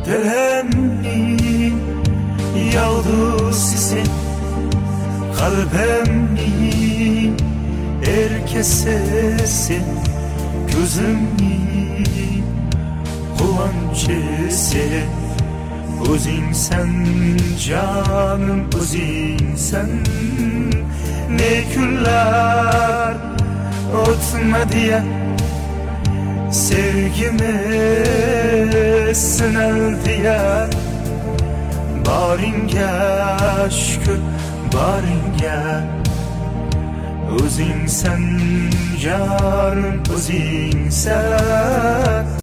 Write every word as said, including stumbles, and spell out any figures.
dilimni yağdı sizi, kalbimni erkesesi, gözümni kuvvançesi. Özingsen canım, özingsen ne günler ötmedi ya, sevgimi sınavdı ya. Baringa şükür, baringa, özingsen canım, özingsen.